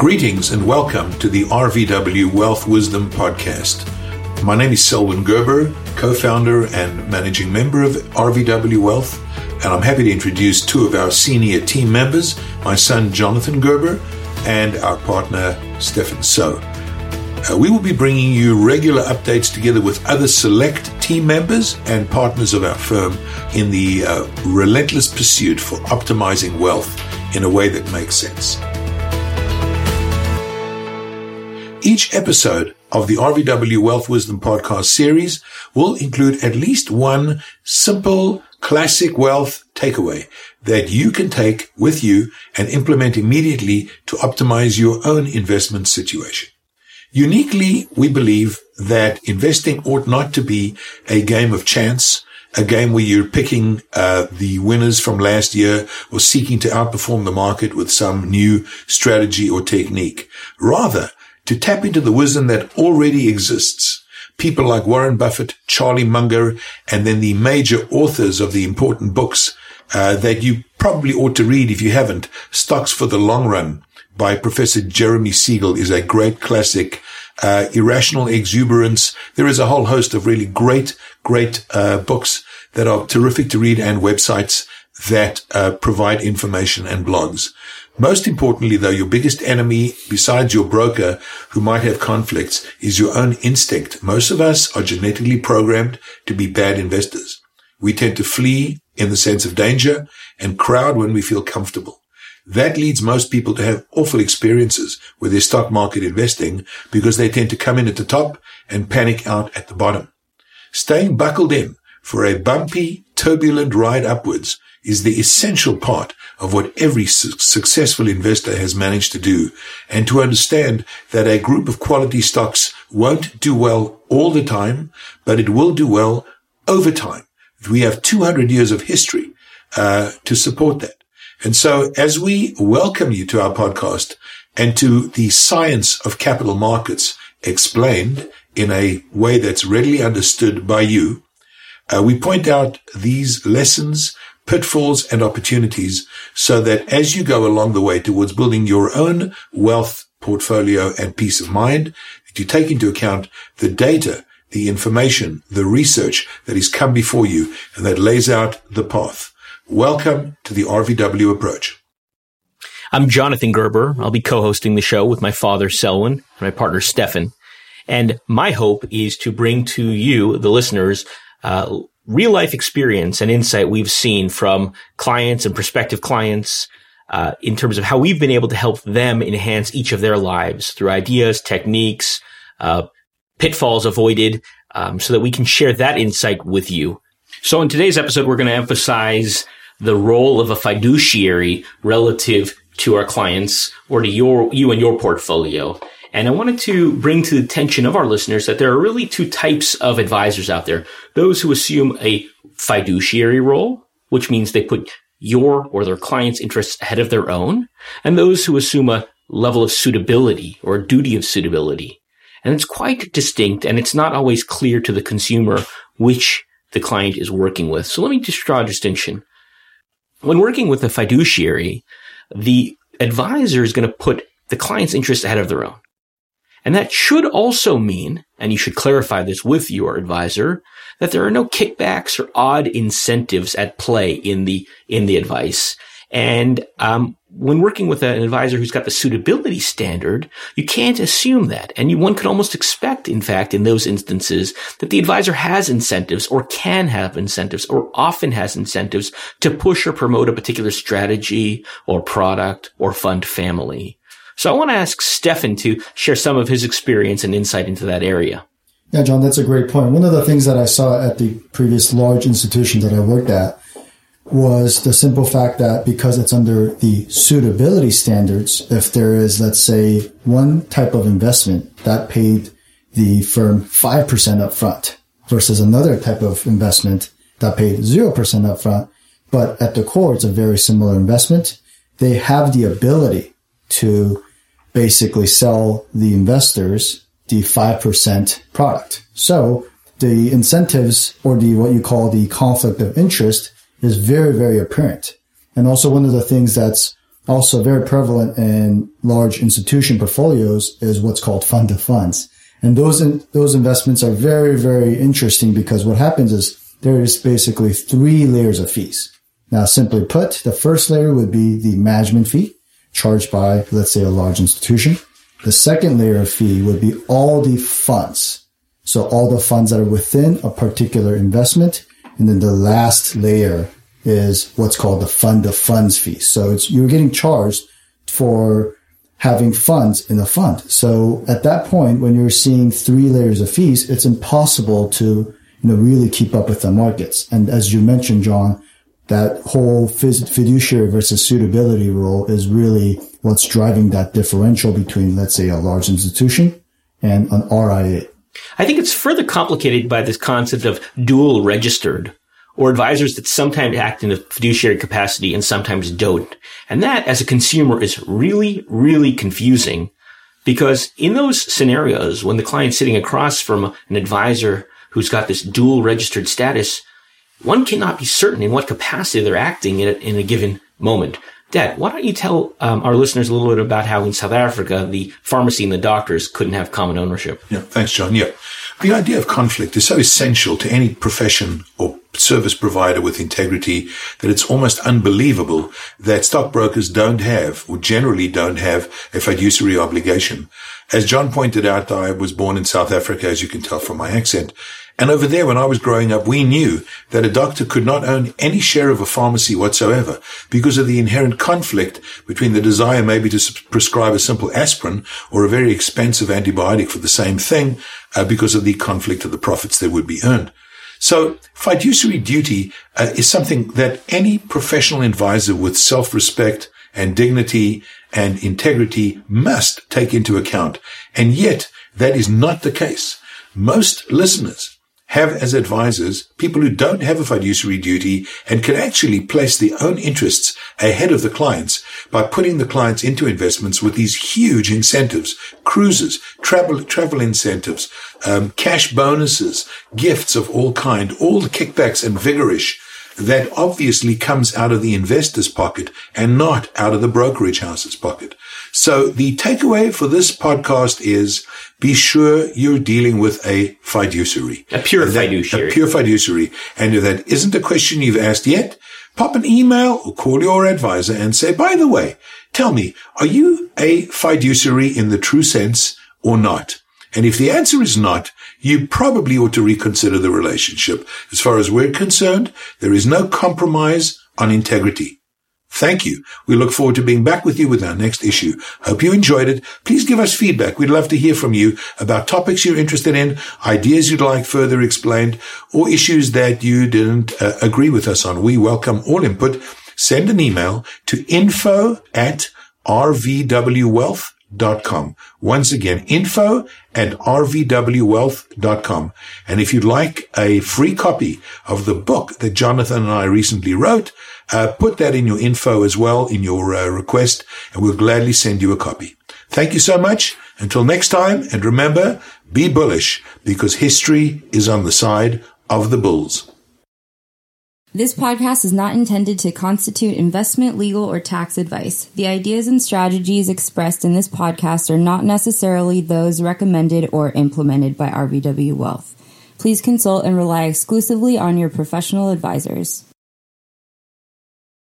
Greetings and welcome to the RVW Wealth Wisdom Podcast. My name is Selwyn Gerber, co-founder and managing member of RVW Wealth, and I'm happy to introduce two of our senior team members, my son Jonathan Gerber and our partner Stefan So. We will be bringing you regular updates together with other select team members and partners of our firm in the relentless pursuit for optimizing wealth in a way that makes sense. Each episode of the RVW Wealth Wisdom Podcast series will include at least one simple, classic wealth takeaway that you can take with you and implement immediately to optimize your own investment situation. Uniquely, we believe that investing ought not to be a game of chance, a game where you're picking the winners from last year or seeking to outperform the market with some new strategy or technique. Rather, to tap into the wisdom that already exists. People like Warren Buffett, Charlie Munger, and then the major authors of the important books that you probably ought to read if you haven't. Stocks for the Long Run by Professor Jeremy Siegel is a great classic. Irrational Exuberance. There is a whole host of really great books that are terrific to read and websites that provide information and blogs. Most importantly, though, your biggest enemy, besides your broker, who might have conflicts, is your own instinct. Most of us are genetically programmed to be bad investors. We tend to flee in the sense of danger and crowd when we feel comfortable. That leads most people to have awful experiences with their stock market investing because they tend to come in at the top and panic out at the bottom. Staying buckled in for a bumpy, turbulent ride upwards is the essential part of what every successful investor has managed to do, and to understand that a group of quality stocks won't do well all the time, but it will do well over time. We have 200 years of history to support that. And so as we welcome you to our podcast and to the science of capital markets explained in a way that's readily understood by you, we point out these lessons, pitfalls, and opportunities so that as you go along the way towards building your own wealth portfolio and peace of mind, that you take into account the data, the information, the research that has come before you and that lays out the path. Welcome to the RVW approach. I'm Jonathan Gerber. I'll be co-hosting the show with my father, Selwyn, and my partner, Stefan. And my hope is to bring to you, the listeners, real-life experience and insight we've seen from clients and prospective clients in terms of how we've been able to help them enhance each of their lives through ideas, techniques, pitfalls avoided, so that we can share that insight with you. So in today's episode, we're going to emphasize the role of a fiduciary relative to our clients or to you and your portfolio. And I wanted to bring to the attention of our listeners that there are really two types of advisors out there. Those who assume a fiduciary role, which means they put your or their clients' interests ahead of their own, and those who assume a level of suitability or a duty of suitability. And it's quite distinct, and it's not always clear to the consumer which the client is working with. So let me just draw a distinction. When working with a fiduciary, the advisor is going to put the client's interests ahead of their own. And that should also mean, and you should clarify this with your advisor, that there are no kickbacks or odd incentives at play in the advice. And when working with an advisor who's got the suitability standard, you can't assume that. And one could almost expect, in fact, in those instances, that the advisor has incentives or can have incentives or often has incentives to push or promote a particular strategy or product or fund family. So I want to ask Stefan to share some of his experience and insight into that area. Yeah, John, that's a great point. One of the things that I saw at the previous large institution that I worked at was the simple fact that because it's under the suitability standards, if there is, let's say, one type of investment that paid the firm 5% upfront versus another type of investment that paid 0% upfront, but at the core, it's a very similar investment, they have the ability to basically sell the investors the 5% product. So the incentives or what you call the conflict of interest is very, very apparent. And also one of the things that's also very prevalent in large institution portfolios is what's called fund of funds. And those investments are very, very interesting because what happens is there is basically 3 layers of fees. Now, simply put, the first layer would be the management fee charged by, let's say, a large institution. The second layer of fee would be all the funds. So all the funds that are within a particular investment. And then the last layer is what's called the fund of funds fee. So you're getting charged for having funds in a fund. So at that point, when you're seeing 3 layers of fees, it's impossible to, really keep up with the markets. And as you mentioned, John, that whole fiduciary versus suitability rule is really what's driving that differential between, let's say, a large institution and an RIA. I think it's further complicated by this concept of dual registered, or advisors that sometimes act in a fiduciary capacity and sometimes don't. And that, as a consumer, is really, really confusing, because in those scenarios, when the client's sitting across from an advisor who's got this dual registered status, one cannot be certain in what capacity they're acting in a given moment. Dad, why don't you tell our listeners a little bit about how in South Africa, the pharmacy and the doctors couldn't have common ownership? Yeah, thanks, John. Yeah. The idea of conflict is so essential to any profession or service provider with integrity that it's almost unbelievable that stockbrokers don't have, or generally don't have, a fiduciary obligation. As John pointed out, I was born in South Africa, as you can tell from my accent. And over there, when I was growing up, we knew that a doctor could not own any share of a pharmacy whatsoever because of the inherent conflict between the desire maybe to prescribe a simple aspirin or a very expensive antibiotic for the same thing because of the conflict of the profits that would be earned. So fiduciary duty is something that any professional advisor with self-respect and dignity and integrity must take into account. And yet, that is not the case. Most listeners have as advisors people who don't have a fiduciary duty and can actually place their own interests ahead of the clients by putting the clients into investments with these huge incentives, cruises, travel incentives, cash bonuses, gifts of all kind, all the kickbacks and vigorish that obviously comes out of the investor's pocket and not out of the brokerage house's pocket. So the takeaway for this podcast is be sure you're dealing with a fiduciary. A pure fiduciary. A pure fiduciary. And if that isn't a question you've asked yet, pop an email or call your advisor and say, by the way, tell me, are you a fiduciary in the true sense or not? And if the answer is not, you probably ought to reconsider the relationship. As far as we're concerned, there is no compromise on integrity. Thank you. We look forward to being back with you with our next issue. Hope you enjoyed it. Please give us feedback. We'd love to hear from you about topics you're interested in, ideas you'd like further explained, or issues that you didn't agree with us on. We welcome all input. Send an email to info@rvwwealth.com. Once again, info@rvwwealth.com. And if you'd like a free copy of the book that Jonathan and I recently wrote, put that in your info as well, in your request, and we'll gladly send you a copy. Thank you so much. Until next time, and remember, be bullish, because history is on the side of the bulls. This podcast is not intended to constitute investment, legal, or tax advice. The ideas and strategies expressed in this podcast are not necessarily those recommended or implemented by RVW Wealth. Please consult and rely exclusively on your professional advisors.